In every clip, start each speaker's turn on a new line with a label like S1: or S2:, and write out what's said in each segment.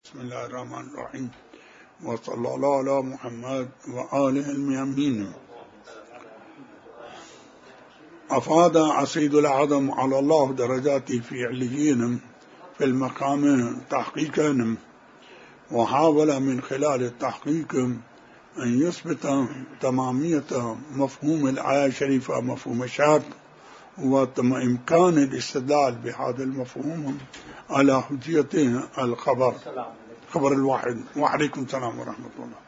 S1: بسم الله الرحمن الرحيم، وصلى الله على محمد وآله الميامين. أفاد عصيد العظم على الله درجاته في عليين في المقام تحقيقا، وحاول من خلال التحقيق أن يثبت تمامية مفهوم الآية الشريفة، مفهوم الشرط، وإمكان الاستدلال بهذا المفهوم على حجية الخبر، خبر الواحد. وعليكم السلام ورحمة الله.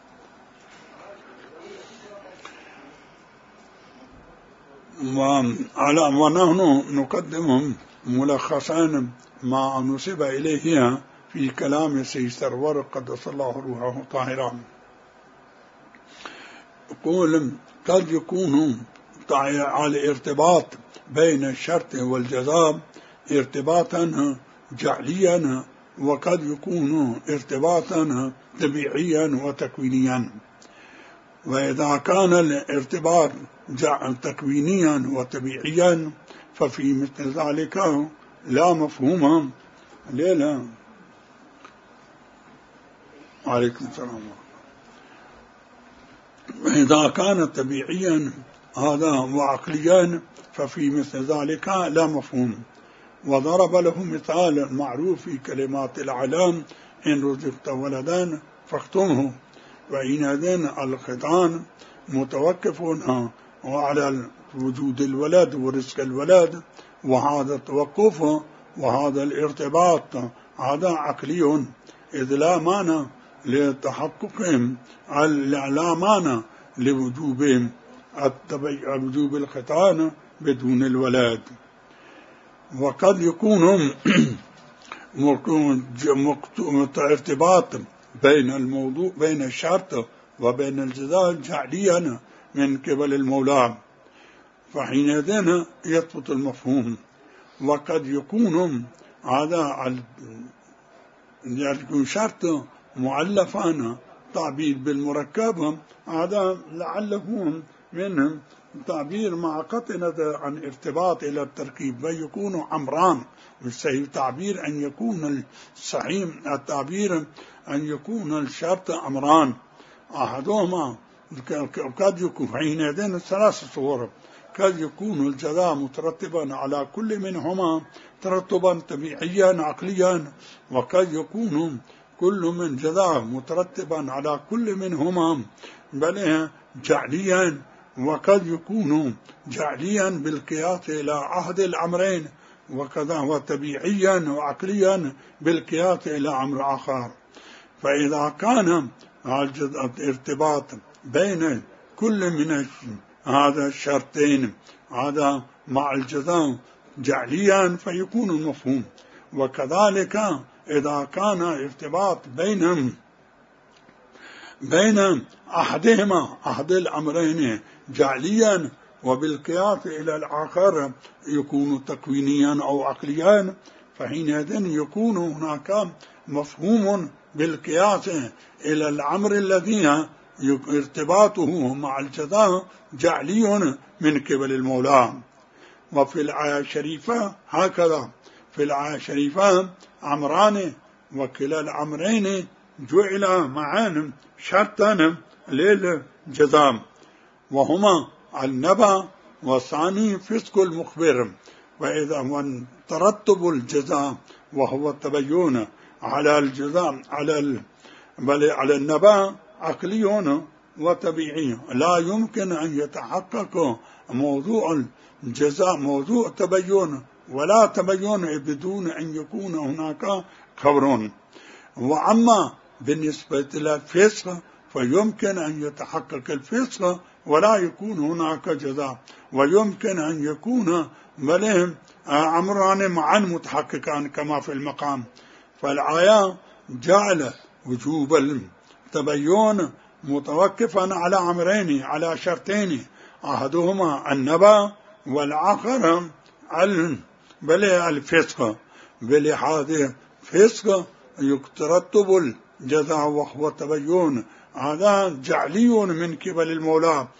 S1: ونحن نقدم ملخصا ما نسب إليه في كلام سيد سرور قدس الله روحه طاهرا. يقول قد يكون على ارتباط بين الشرط والجزاء ارتباطا جعليا، وقد يكون ارتباطا طبيعيا وتكوينيا. وإذا كان الارتباط تكوينيا وطبيعيا ففي مثل ذلك لا مفهوم لا. عليكم السلام. وإذا كان طبيعيا هذا وعقليا ففي مثل ذلك لا مفهوم. وضرب له مثال معروف في كلمات العلام: إن رزقت ولدا فاختمه. وإنذن الختان متوقف على وجود الولد ورزق الولد، وهذا التوقف وهذا الارتباط هذا عقلي، إذ لا معنى لتحققهم، لا معنى لوجوب الختان بدون الولد. وقد يكون ارتباط بين الموضوع بين الشرط وبين الجزاء جعليا من قبل المولى، فحينئذ يثبت المفهوم. وقد يكون هذا يكون شرط مؤلفا تعبير بالمركب، هذا لعله من تعبير مع قطنة عن ارتباط إلى التركيب، ويكون أمران. والصحيح تعبير أن يكون الصحيح التعبير أن يكون الشرط أمران، أحدهما قد يكون حينئذ ثلاث صور: قد يكون الجزاء مترتبا على كل منهما ترتبا طبيعيا عقليا، وقد يكون كل من جزاء مترتبا على كل منهما بل جعليا، وقد يكون جعليا بالقياس إلى أحد الأمرين، وكذا وطبيعيا وعقليا بالقياس إلى أمر آخر. فإذا كان الارتباط بين كل من هذا الشرطين هذا مع الجزاء جعليا فيكون المفهوم. وكذلك إذا كان ارتباط بين أحدهما أحد الأمرين جعليا وبالقياس إلى الآخر يكون تكوينيا أو عقليا، فحينئذ يكون هناك مفهوم بالقياس إلى الأمر الذي ارتباطه مع الجزاء جعلي من قبل المولى. وفي الآية الشريفة هكذا، في الآية الشريفة أمران، وكلا الأمرين جعل معا شرطا للجزاء، وهما النبأ والثاني فسق المخبر. وإذا ترتب الجزاء وهو التبين على الجزاء على النبأ عقلي وطبيعي، لا يمكن أن يتحقق موضوع الجزاء موضوع تبين ولا تبين بدون أن يكون هناك خبر. وأما بالنسبة للفسق فيمكن أن يتحقق الفسق ولا يكون هناك جزاء، ويمكن أن يكون بل أمران معا متحققان كما في المقام. فالآية جعل وجوب التبين متوقفا على أمرين، على شرطين: أحدهما النبأ والآخر بل الفسق. بلهذا الفسق يترتب الجزاء وهو التبين، هذا جعلي من قبل المولى،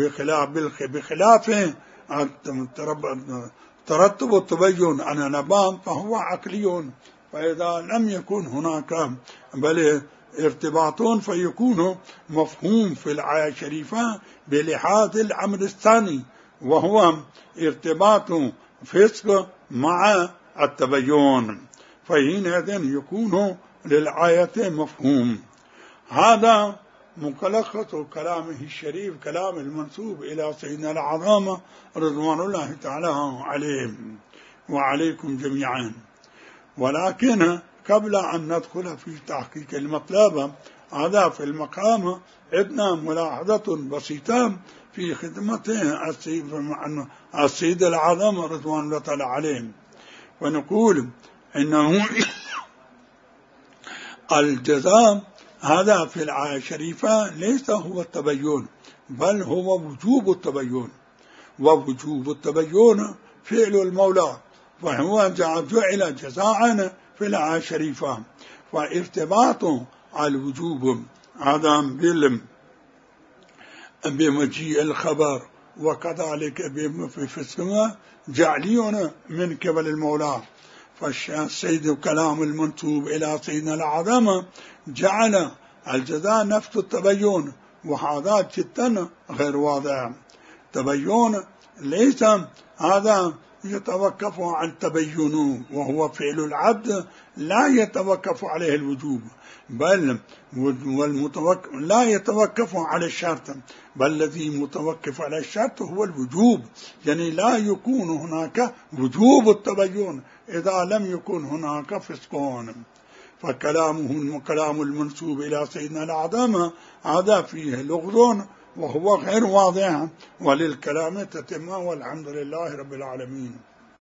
S1: بخلاف ترتب التبين على نبأ فهو عقلي فإذا لم يكن هناك بل ارتباط فيكون مفهوم في الآية الشريفة بلحاظ الأمر الثاني، وهو ارتباط فسق مع التبين، فحينئذ يكون للآية مفهوم. هذا ملخص كلامه الشريف، كلام المنسوب إلى سيدنا العظام رضوان الله تعالى عليهم وعليكم جميعا. ولكن قبل أن ندخل في تحقيق المطلب هذا في المقام عندنا ملاحظة بسيطة في خدمة السيد العظام رضوان الله تعالى عليهم، ونقول إنه الجزاء هذا في الآية الشريفة ليس هو التبين، بل هو وجوب التبين، ووجوب التبين فعل المولى، فهو جعل جزاء في الآية الشريفة. وارتباط الوجوب هذا بمجيء الخبر وكذلك في السماء جعليون من قبل المولى. فالسيد كلام المنسوب إلى سيدنا العظام جعل الجزاء نفس التبين، وهذا جدا غير واضح. تبين ليس هذا يتوقف عن تبين، وهو فعل العبد لا يتوقف عليه الوجوب، بل لا يتوقف على الشرط، بل الذي متوقف على الشرط هو الوجوب، يعني لا يكون هناك وجوب التبين إذا لم يكن هناك فسق. فكلامه كلام المنسوب إلى سيدنا العظام هذا فيه لغز وهو غير واضح، وللكلام تتمة، والحمد لله رب العالمين.